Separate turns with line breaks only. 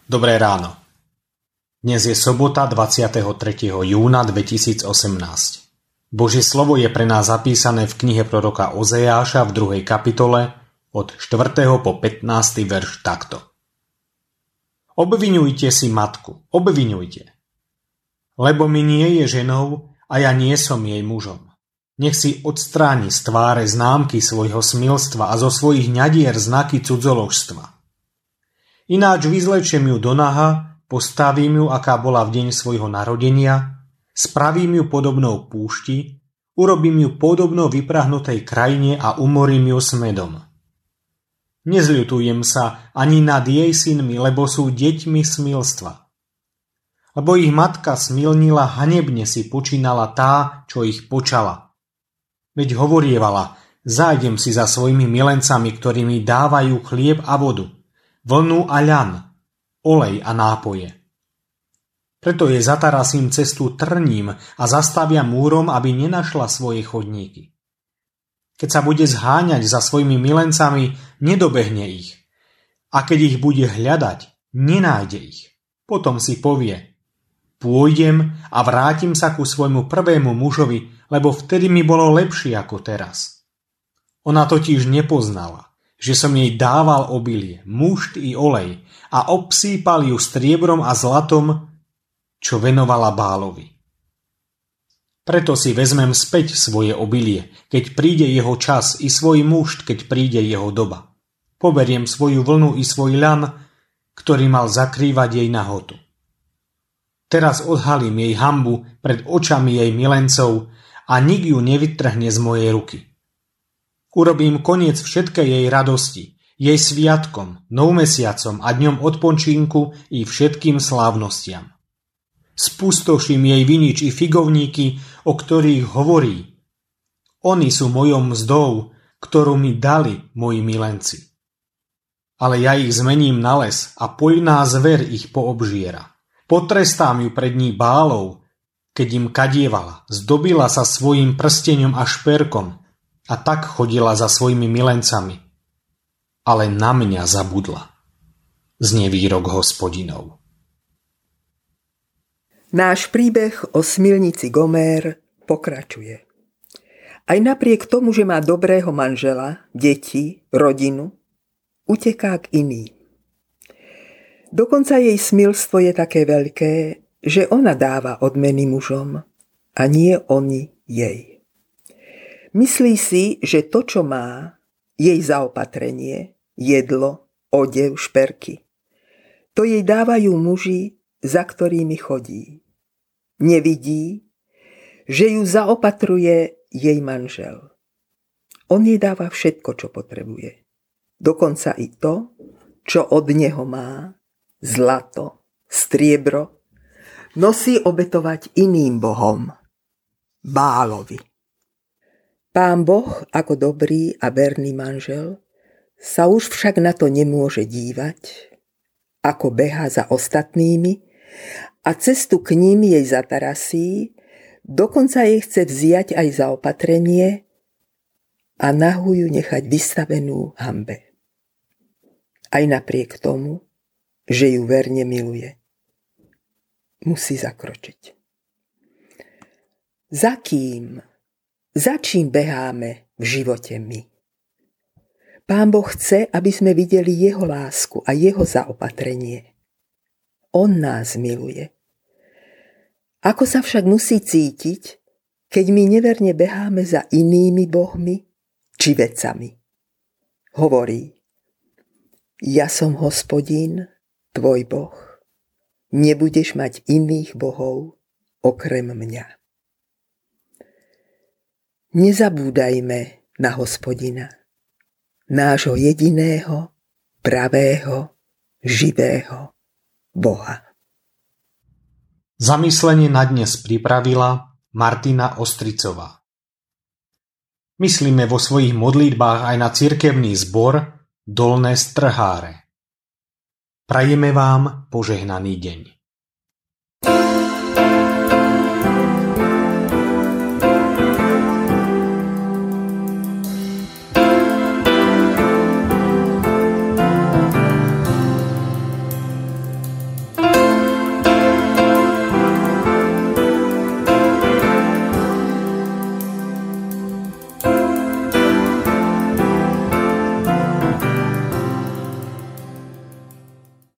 Dobré ráno. Dnes je sobota 23. júna 2018. Božie slovo je pre nás zapísané v knihe proroka Ozeáša v 2. kapitole od 4. po 15. verš takto. Obviňujte si matku, obviňujte. Lebo mi nie je ženou a ja nie som jej mužom. Nech si odstráni z tváre známky svojho smilstva a zo svojich ňadier znaky cudzoložstva. Ináč vyzlečiem ju do naha, postavím ju, aká bola v deň svojho narodenia, spravím ju podobnou púšti, urobím ju podobnou vyprahnutej krajine a umorím ju smedom. Nezľutujem sa ani nad jej synmi, lebo sú deťmi smilstva. Lebo ich matka smilnila, hanebne si počínala tá, čo ich počala. Veď hovorievala, zájdem si za svojimi milencami, ktorí mi dávajú chlieb a vodu, vlnu a ľan, olej a nápoje. Preto jej zatarasím cestu trním a zastavia múrom, aby nenašla svoje chodníky. Keď sa bude zháňať za svojimi milencami, nedobehne ich. A keď ich bude hľadať, nenájde ich. Potom si povie, pôjdem a vrátim sa ku svojmu prvému mužovi, lebo vtedy mi bolo lepšie ako teraz. Ona totiž nepoznala, že som jej dával obilie, mušt i olej a obsýpal ju striebrom a zlatom, čo venovala Bálovi. Preto si vezmem späť svoje obilie, keď príde jeho čas, i svoj mušt, keď príde jeho doba. Poberiem svoju vlnu i svoj ľan, ktorý mal zakrývať jej nahotu. Teraz odhalím jej hanbu pred očami jej milencov a nik ju nevytrhne z mojej ruky. Urobím koniec všetkej jej radosti, jej sviatkom, novmesiacom a dňom odpočinku i všetkým slávnostiam. Spustoším jej vinič i figovníky, o ktorých hovorí. Oni sú mojou mzdou, ktorú mi dali moji milenci. Ale ja ich zmením na les a poľná zver ich poobžiera. Potrestám ju pred ní Bálov, keď im kadievala, zdobila sa svojím prsteňom a šperkom, a tak chodila za svojimi milencami. Ale na mňa zabudla. Znie výrok Hospodinov.
Náš príbeh o smilnici Gomér pokračuje. Aj napriek tomu, že má dobrého manžela, deti, rodinu, uteká k iným. Dokonca jej smilstvo je také veľké, že ona dáva odmeny mužom a nie oni jej. Myslí si, že to, čo má, jej zaopatrenie, jedlo, odev, šperky. To jej dávajú muži, za ktorými chodí. Nevidí, že ju zaopatruje jej manžel. On jej dáva všetko, čo potrebuje. Dokonca i to, čo od neho má, zlato, striebro, nosí obetovať iným bohom, Bálovi. Pán Boh, ako dobrý a verný manžel, sa už však na to nemôže dívať, ako behá za ostatnými a cestu k ním jej zatarasí, dokonca jej chce vziať aj za opatrenie a nahu ju nechať vystavenú hanbe. Aj napriek tomu, že ju verne miluje, musí zakročiť. Za čím beháme v živote my? Pán Boh chce, aby sme videli jeho lásku a jeho zaopatrenie. On nás miluje. Ako sa však musí cítiť, keď my neverne beháme za inými bohmi či vecami? Hovorí, ja som Hospodín, tvoj Boh. Nebudeš mať iných bohov okrem mňa. Nezabúdajme na Hospodina, nášho jediného, pravého, živého Boha.
Zamyslenie na dnes pripravila Martina Ostricová. Myslíme vo svojich modlitbách aj na cirkevný zbor Dolné Strháre. Prajeme vám požehnaný deň.